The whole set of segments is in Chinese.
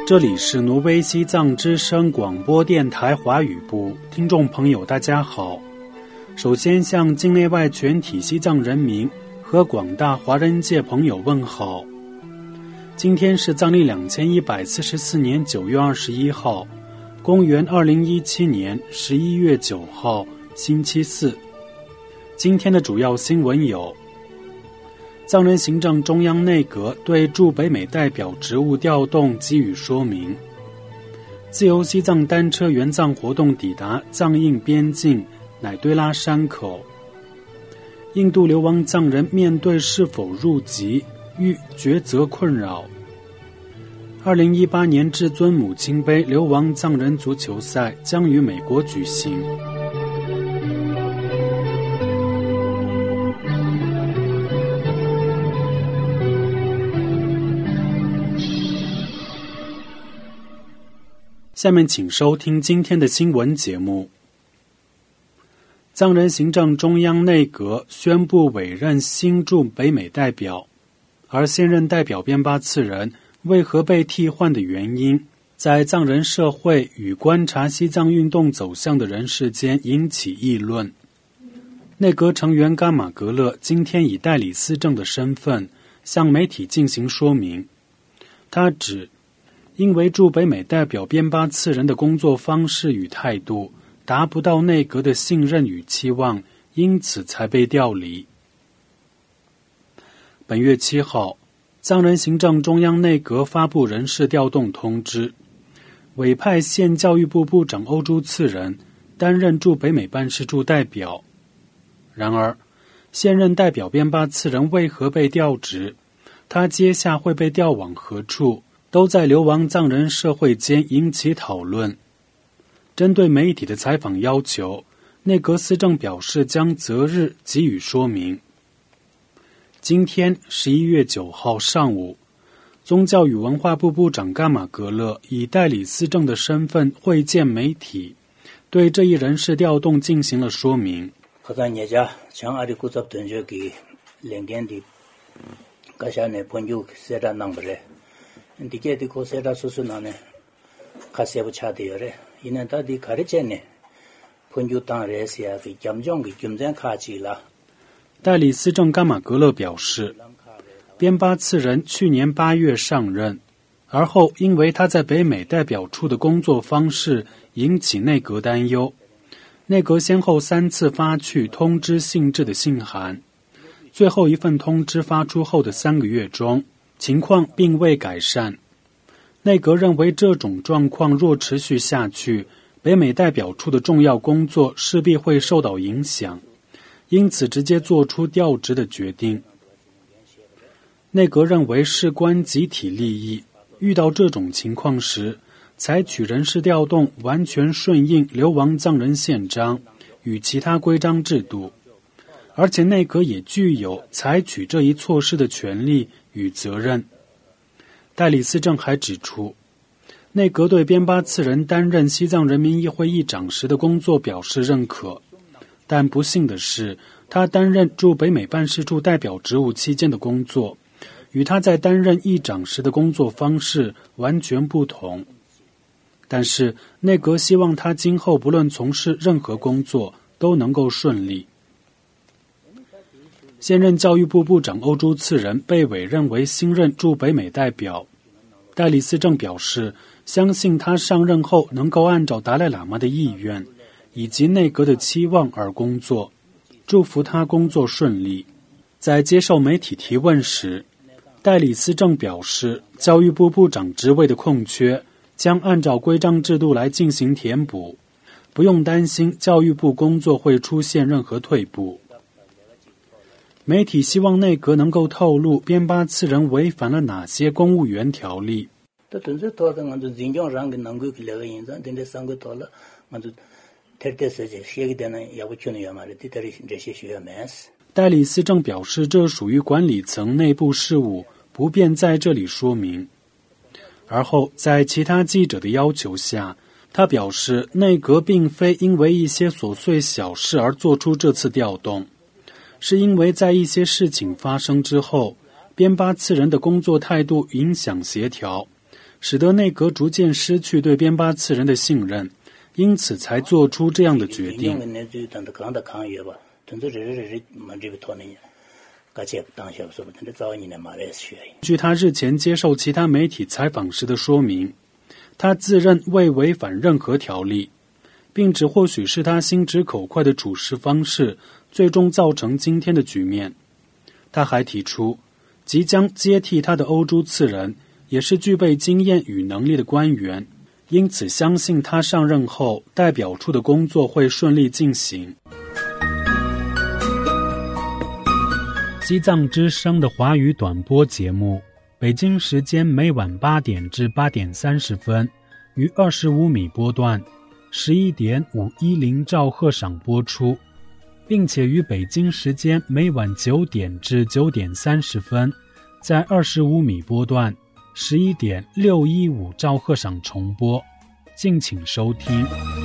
这里是挪威西藏之声广播电台华语部，听众朋友大家好。首先向境内外全体西藏人民和广大华人界朋友问好。今天是藏历2144年9月21号，公元2017年11月9号，星期四。今天的主要新闻有：藏人行政中央内阁对驻北美代表职务调动给予说明；自由西藏单车援藏活动抵达藏印边境乃堆拉山口；印度流亡藏人面对是否入籍遇抉择困扰；2018年至尊母亲杯流亡藏人足球赛将于美国举行。下面请收听今天的新闻节目。藏人行政中央内阁宣布委任新驻北美代表，而现任代表边巴次仁为何被替换的原因，在藏人社会与观察西藏运动走向的人士间引起议论。内阁成员噶玛格勒今天以代理司政的身份向媒体进行说明，他指因为驻北美代表边巴次仁的工作方式与态度达不到内阁的信任与期望，因此才被调离。本月7号，藏人行政中央内阁发布人事调动通知，委派现教育部部长欧珠次仁担任驻北美办事处代表。然而，现任代表边巴次仁为何被调职，他接下会被调往何处，都在流亡藏人社会间引起讨论。针对媒体的采访要求，内阁司政表示将择日给予说明。今天11月9号上午，宗教与文化部部长噶玛格勒以代理司政的身份会见媒体，对这一人事调动进行了说明。代理司政噶玛格勒表示，边巴次仁去年8月上任，而后因为他在北美代表处的工作方式引起内阁担忧，内阁先后3次发去通知性质的信函，最后一份通知发出后的3个月中，情况并未改善。内阁认为这种状况若持续下去，北美代表处的重要工作势必会受到影响，因此直接做出调职的决定。内阁认为事关集体利益，遇到这种情况时，采取人事调动完全顺应流亡藏人宪章与其他规章制度，而且内阁也具有采取这一措施的权利与责任。代理司政还指出，内阁对边巴次仁担任西藏人民议会议长时的工作表示认可，但不幸的是，他担任驻北美办事处代表职务期间的工作，与他在担任议长时的工作方式完全不同。但是，内阁希望他今后不论从事任何工作，都能够顺利。现任教育部部长欧珠次仁被委任为新任驻北美代表。代理司政表示，相信他上任后能够按照达赖喇嘛的意愿以及内阁的期望而工作，祝福他工作顺利。在接受媒体提问时，代理司政表示，教育部部长职位的空缺将按照规章制度来进行填补，不用担心教育部工作会出现任何退步。媒体希望内阁能够透露边巴次仁违反了哪些公务员条例。代理司政表示，这属于管理层内部事务，不便在这里说明。而后在其他记者的要求下，他表示内阁并非因为一些琐碎小事而做出这次调动，是因为在一些事情发生之后，边巴次仁的工作态度影响协调， 使得内阁逐渐失去对边巴次人的信任，因此才做出这样的决定。据他日前接受其他媒体采访时的说明，他自认未违反任何条例，并指或许是他心直口快的处事方式最终造成今天的局面。他还提出，即将接替他的欧洲次人也是具备经验与能力的官员，因此相信他上任后代表处的工作会顺利进行。西藏之声的华语短播节目，北京时间每晚8点至8点30分于25米波段11点510兆赫上播出，并且于北京时间每晚9点至9点30分在25米波段11点615兆赫上重播，敬请收听。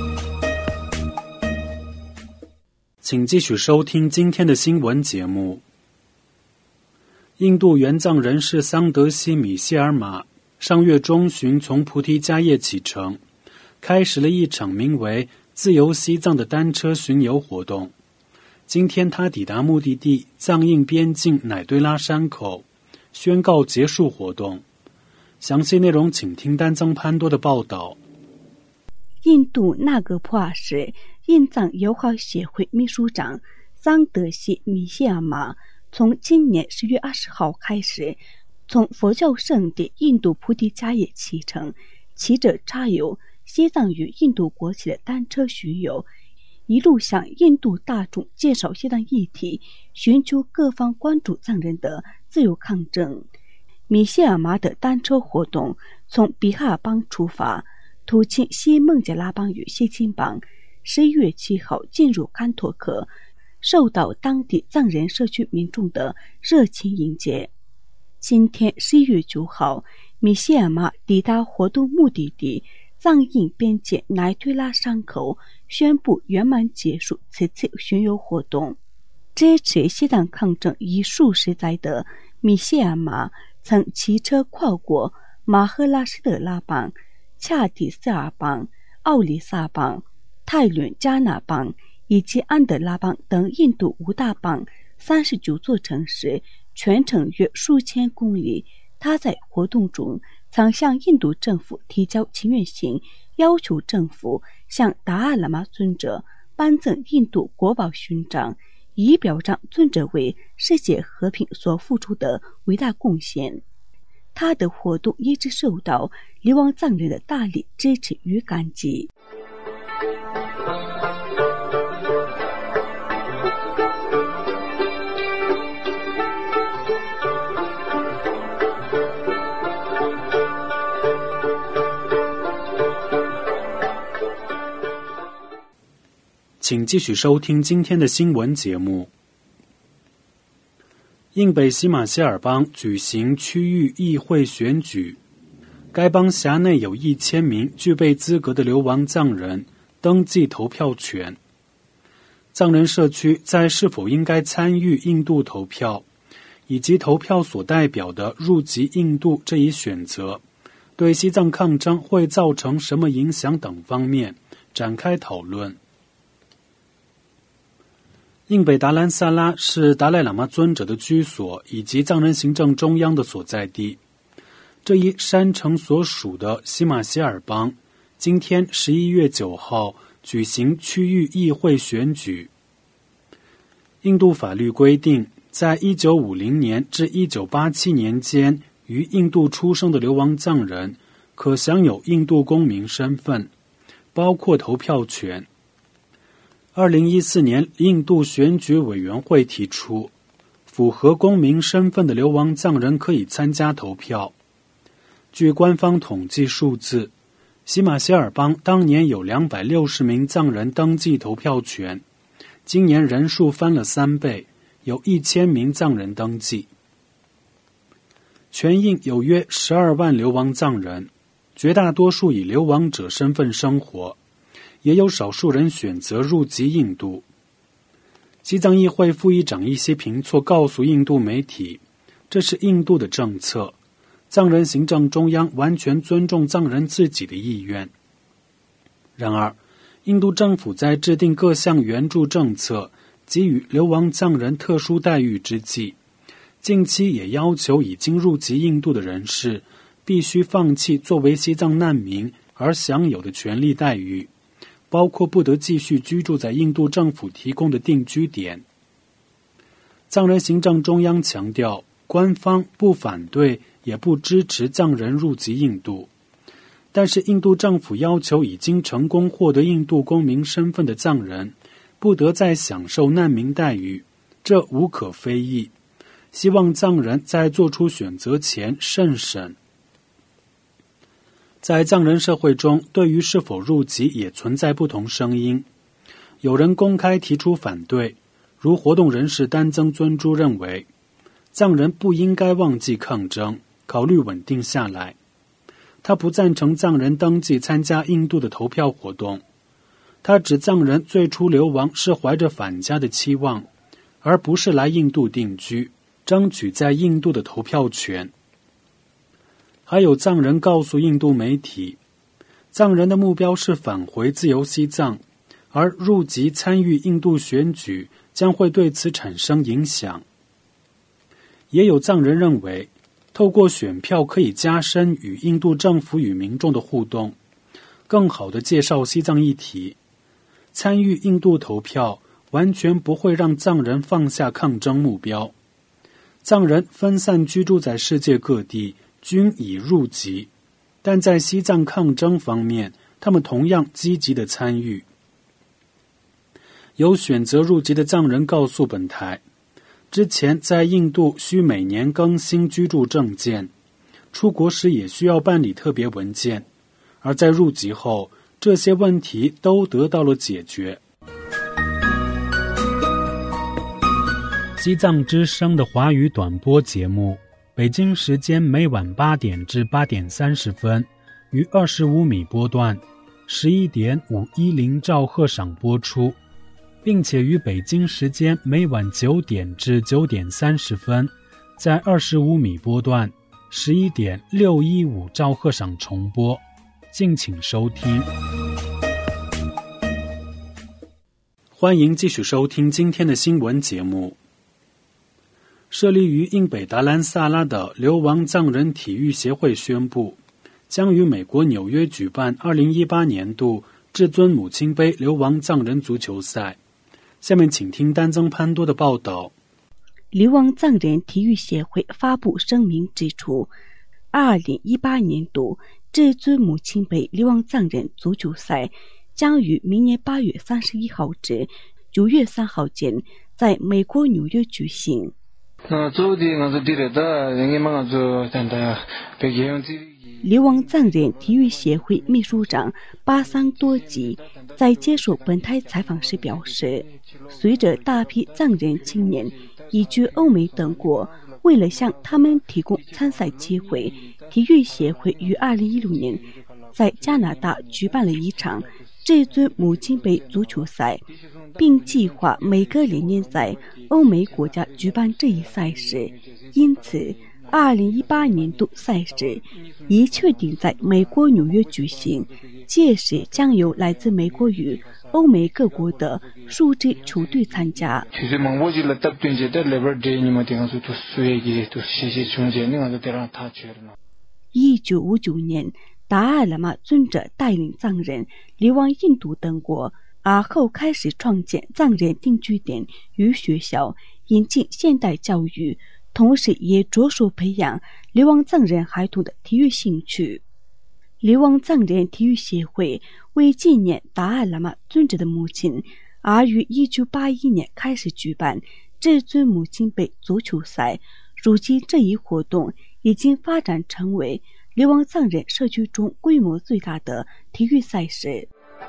请继续收听今天的新闻节目。印度援藏人士桑德西米谢尔玛上月中旬从菩提迦叶启程，开始了一场名为自由西藏的单车巡游活动。今天他抵达目的地藏印边境乃堆拉山口，宣告结束活动。详细内容请听丹增潘多的报道。 印度纳格普尔市印藏友好协会秘书长桑德西米谢尔玛从今年10月20号开始，从佛教圣地印度菩提迦叶启程，骑着插有西藏与印度国旗的单车巡游，一路向印度大众介绍西藏议题，寻求各方关注藏人的自由抗争。米谢尔玛的单车活动从比哈尔邦出发，途经西孟加拉邦与西青邦，11月7号进入甘托克，受到当地藏人社区民众的热情迎接。今天11月9号，米谢尔玛抵达活动目的地藏印边界乃堆拉山口，宣布圆满结束此次巡游活动。支持西藏抗争已数十载的米谢尔玛曾骑车跨过马赫拉施特拉邦、恰蒂斯尔邦、奥里萨邦、泰伦加纳邦以及安德拉邦等印度5大邦39座城市，全程约数千公里。他在活动中曾向印度政府提交请愿信，要求政府向达赖喇嘛尊者颁赠印度国宝勋章，以表彰尊者为世界和平所付出的伟大贡献。他的活动一直受到流亡藏人的大力支持与感激。 请继续收听今天的新闻节目。印北喜马歇尔邦举行区域议会选举，该邦辖内有1000名具备资格的流亡藏人登记投票权。藏人社区在是否应该参与印度投票，以及投票所代表的入籍印度这一选择，对西藏抗争会造成什么影响等方面展开讨论。印北达兰萨拉是达赖喇嘛尊者的居所以及藏人行政中央的所在地。这一山城所属的喜马歇尔邦今天11月9号举行区域议会选举。印度法律规定，在1950年至1987年间于印度出生的流亡藏人可享有印度公民身份，包括投票权。2014年，印度选举委员会提出，符合公民身份的流亡藏人可以参加投票。据官方统计数字，喜马歇尔邦当年有260名藏人登记投票权，今年人数翻了3倍，有1000名藏人登记。全印有约12万流亡藏人，绝大多数以流亡者身份生活，也有少数人选择入籍印度。西藏议会副议长伊西平措告诉印度媒体，这是印度的政策， 藏人行政中央完全尊重藏人自己的意愿。然而，印度政府在制定各项援助政策，给予流亡藏人特殊待遇之际，近期也要求已经入籍印度的人士必须放弃作为西藏难民而享有的权利待遇，包括不得继续居住在印度政府提供的定居点。藏人行政中央强调，官方不反对也不支持藏人入籍印度，但是印度政府要求已经成功获得印度公民身份的藏人不得再享受难民待遇，这无可非议。希望藏人在做出选择前慎审。在藏人社会中，对于是否入籍也存在不同声音。有人公开提出反对，如活动人士丹增尊珠认为，藏人不应该忘记抗争，考虑稳定下来。他不赞成藏人登记参加印度的投票活动。他指藏人最初流亡是怀着返家的期望，而不是来印度定居，争取在印度的投票权。还有藏人告诉印度媒体，藏人的目标是返回自由西藏，而入籍参与印度选举将会对此产生影响。也有藏人认为，透过选票可以加深与印度政府与民众的互动，更好地介绍西藏议题。参与印度投票完全不会让藏人放下抗争目标。藏人分散居住在世界各地，均已入籍，但在西藏抗争方面，他们同样积极地参与。有选择入籍的藏人告诉本台，之前在印度需每年更新居住证件，出国时也需要办理特别文件，而在入籍后，这些问题都得到了解决。西藏之声的华语短播节目，北京时间每晚8点至8点30分，于25米波段11点510兆赫上播出，并且于北京时间每晚9点至9点30分，在25米波段11点615兆赫上重播。敬请收听。欢迎继续收听今天的新闻节目。设立于印北达兰萨拉的流亡藏人体育协会宣布，将于美国纽约举办2018年度至尊母亲杯流亡藏人足球赛。下面请听丹增潘多的报道。 流亡藏人体育协会发布声明指出，2018年度至尊母亲杯流亡藏人足球赛将于明年8月31号至9月3号间在美国纽约举行。流亡藏人体育协会秘书长巴桑多吉在接受本台采访时表示，随着大批藏人青年移居欧美等国，为了向他们提供参赛机会，体育协会于2016年在加拿大举办了一场至尊母亲杯足球赛，并计划每隔2年在欧美国家举办这一赛事。因此2018年度赛事已确定在美国纽约举行，届时将有来自美国与欧美各国的数支球队参加。1959年，达赖喇嘛尊者带领藏人流亡印度等国，而后开始创建藏人定居点与学校，引进现代教育，同时也着手培养流亡藏人孩童的体育兴趣。流亡藏人体育协会为纪念达赖喇嘛尊者的母亲，而于1981年开始举办至尊母亲杯足球赛。如今这一活动已经发展成为流亡藏人社区中规模最大的体育赛事。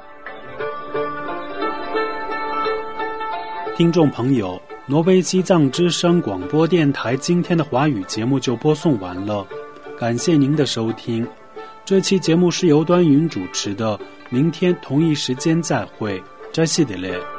听众朋友，挪威西藏之声广播电台今天的华语节目就播送完了，感谢您的收听。这期节目是由端云主持的，明天同一时间再会，扎西德勒。